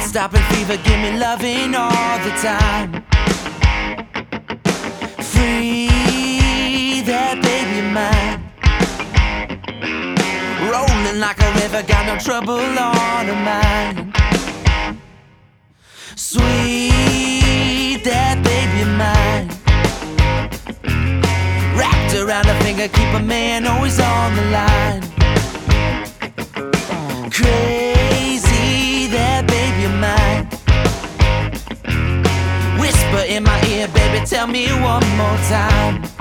Heart-stopping fever, give me loving all the time. Free that baby of mine. Rolling like a river, got no trouble on her mind. Sweet, that baby of mine. Wrapped around her finger, keep a man always on the line. Crazy, that baby of mine. Whisper in my ear, baby, tell me one more time.